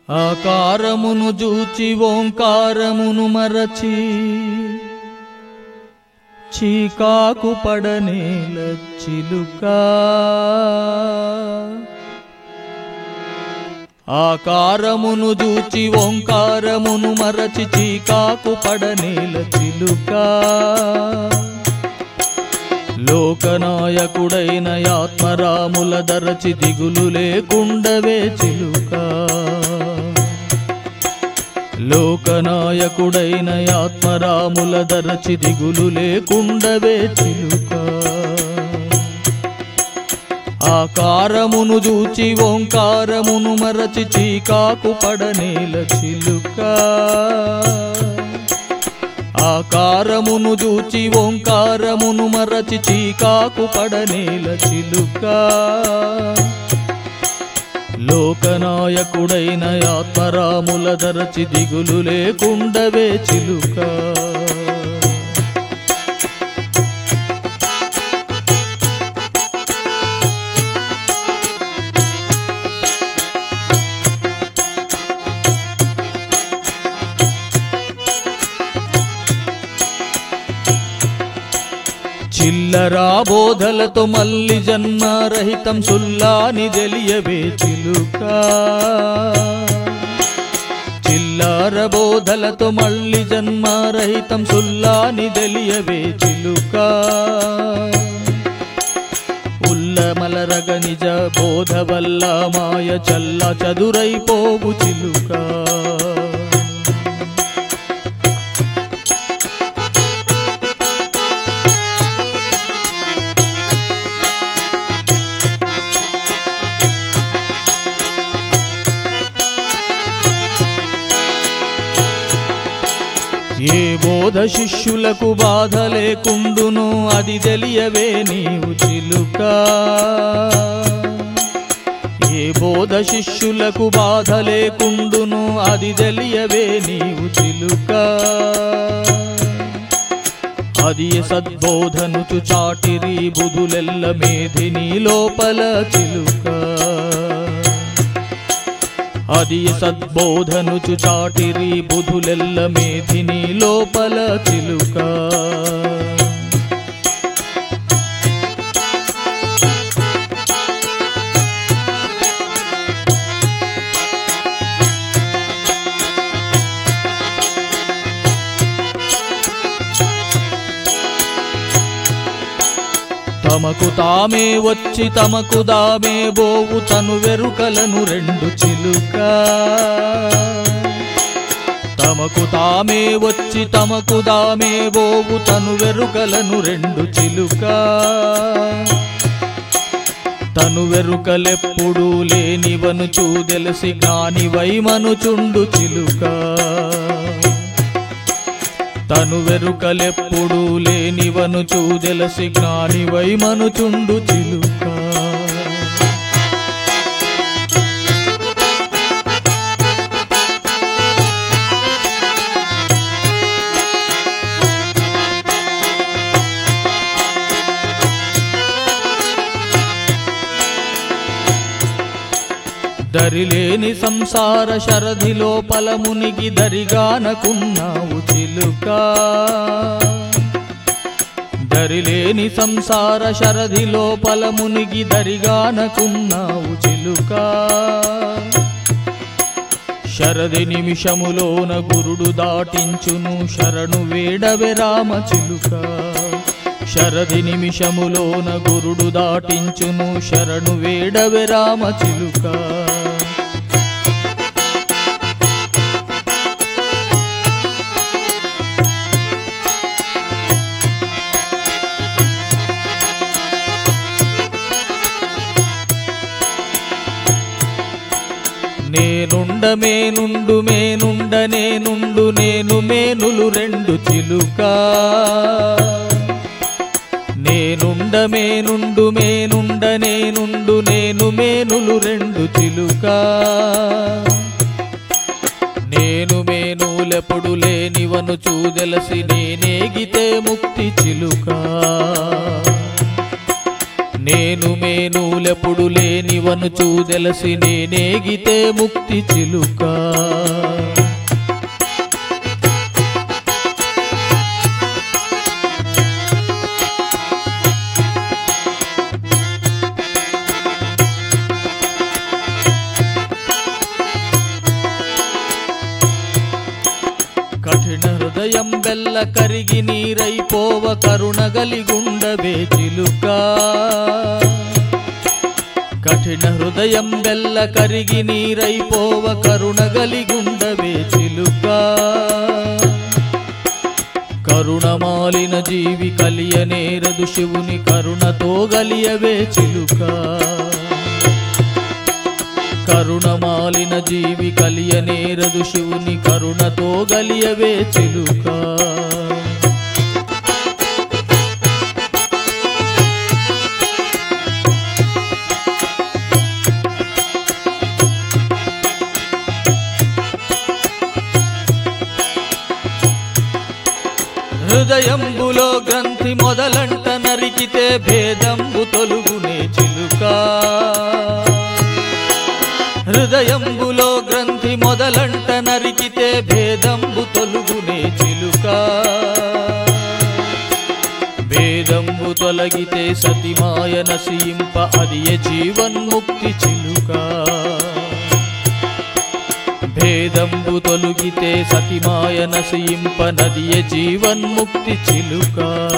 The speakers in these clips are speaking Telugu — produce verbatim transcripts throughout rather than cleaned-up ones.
ఆకారమును జూచి ఓంకారమును మరచి చీకాకు పడనేల చిలుక ఆకారమును జూచి ఓంకారమును మరచి చీకాకు పడనేల చిలుక లోకనాయకుడైన ఆత్మరాముల దరచి దిగులు లేకుండవే చిలుక లోకనాయకుడైన ఆత్మరాముల దరచి దిగులు లేకుండవే చిలుక ఆకారమును జూచి ఓంకారమును మరచి చీకాకు పడనేల చిలుక ఆకారమును జూచి ఓంకారమును మరచి చీకాకు పడనేల చిలుక లోకనాయకుడైన ఆత్మరాముల దరచి దిగులు లేకుండవే చిలుక చిల్లరా బోధలతో మల్లి జన్మరహితం సుల్లాని తెలియవే చిలుక చిల్లర బోధలతో మల్లి జన్మరహితం సుల్లాని తెలియవే చిలుక ఉల్లమలరగ నిజ బోధ వల్ల మాయ చల్ల చదురైపోవు చిలుక ఏ బోధ శిష్యులకు బాధ లేకుండును అది తెలియవే నీవు చిలుక ఏ బోధ శిష్యులకు బాధ లేకుండును అది తెలియవే నీవు చిలుక అది సద్బోధనుచు చాటిరి బుధులెల్ల మేధిని లోపల చిలుక అది సద్బోధనుచు చాటిరి బుధులెల్ల మేధిని లోపల చిలుక తమకు తామే వచ్చి తమకు దామే బోవు తను వెరుకలను రెండు చిలుక తమకు తామే వచ్చి తమకు దామే బోవు తను వెరుకలను రెండు చిలుక తను వెరుకలెప్పుడు లేనివనుచు తెలిసి కానివై మనుచుండు చిలుక తను వెరుకలెప్పుడు లేనివనుచు తెలిసి జ్ఞానివై మనుచుండు చిలుక దరిలేని సంసార శరధి లోపల మునిగి దరిగానకున్నావు చిలుక దరిలేని సంసార శరధి లోపల మునిగి దరిగానకున్నావు చిలుక శరధి నిమిషములోన గురుడు దాటించును శరణు వేడవె రామ చిలుక శరధి నిమిషములోన గురుడు దాటించును శరణు వేడవె రామ చిలుక నేనుండ మేనుండు మేనుండ నేనుండు నేను మేనులు రెండు చిలుక నేనుండ మేనుండు మేనుండ నేనుండు నేను మేనులు రెండు చిలుక నేను మేనులెప్పుడు లేనివనుచు తెలిసి నేనేగితే ముక్తి చిలుక నేను మేనులెప్పుడు లేనివను చూదెలసి నేనేగితే ముక్తి చిలుక కఠిన హృదయం బెల్ల కరిగి నీరైపోవ కరుణగలిగుండవే చిలుక కఠిన హృదయం బెల్ల కరిగి నీరైపోవ కరుణగలిగుండవే చిలుక కరుణమాలిన జీవి కలియనేరదు శివుని కరుణతో గలియవే చిలుక కరుణమాలిన జీవి కలియనేరదు శివుని కరుణతో గలియవే చిలుక హృదయంబులో గ్రంథి మొదలంట నరికితే భేదంబు తొలుగునే చిలుక హృదయంబులో గ్రంథి మొదలంట నరికితే భేదంబు తొలుగునే చిలుక భేదంబు తొలగితే సతిమాయ నశింప అదియ జీవన్ముక్తి చిలుక భేదంబు తొలగితే సతిమాయ నశింప నదియ జీవన్ముక్తి చిలుక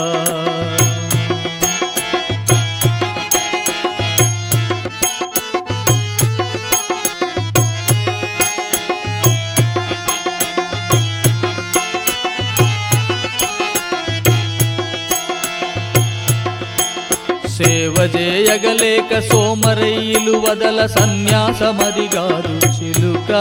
సేవ చేయగలేక సోమరయ్యిలు వదల సన్యాసమదిగాదు చిలుక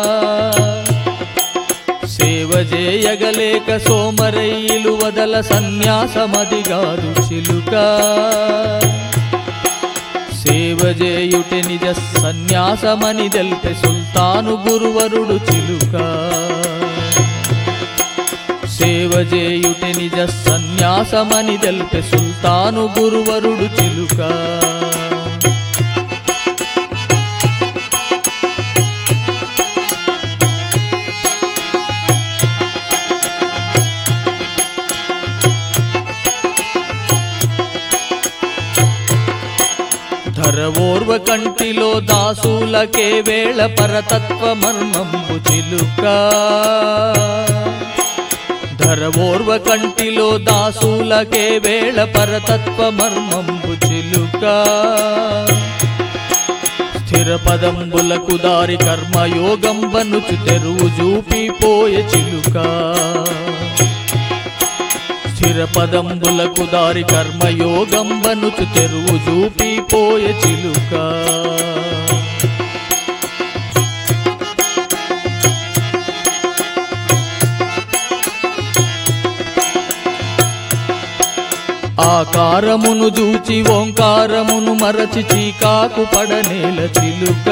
సేవ చేయగలేక సోమరయ్యిలు వదల సన్యాసమదిగాదు చిలుక సేవ చేయుటే నిజ సన్యాసమని తెల్పే సుల్తాను గురువరుడు చిలుక సేవ చేయుటే నిజ సన్యాసమని తెల్పే సుల్తాను గురువరుడు చిలుక ధరవోర్వ కంటిలో దాసులకే వేళ పరతత్వ మర్మంబు చిలుక ధరవోర్వ కంటిలో దాసులకే వేళ పరతత్వ మర్మంబు చిలుక స్థిర పదంబులకు దారి కర్మయోగంబనుచు తెరువు చూపిపోయే చిలుక స్థిర పదంబులకు దారి కర్మయోగంబనుచు తెరువు చూపిపోయే చిలుక ఆకారమును జూచి ఓంకారమును మరచి చీకాకు పడనేల చిలుక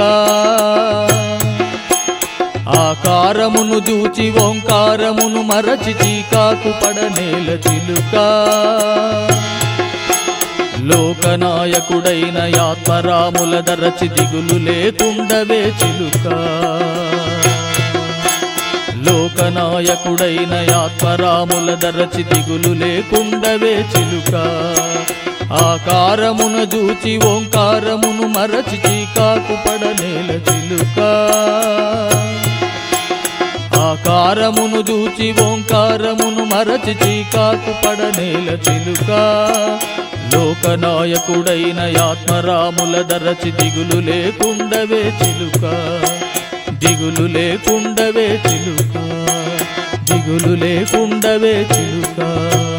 ఆకారమును జూచి ఓంకారమును మరచి చీకాకు పడనేల చిలుక లోకనాయకుడైన ఆత్మరాముల దరచి దిగులు లేకుండవే చిలుక లోకనాయకుడైన ఆత్మరాముల దరచి దిగులు లేకుండవే చిలుక ఆకారమున జూచి ఓంకారమును మరచి చీకాకు పడనేల చిలుక ఆకారమును జూచి ఓంకారమును మరచి చీకాకు పడనేల చిలుక లోకనాయకుడైన ఆత్మరాముల దరచి దిగులు లేకుండవే చిలుక దిగులు లేకుండవే చిలుక దిగులు లేకుండవే చిలుక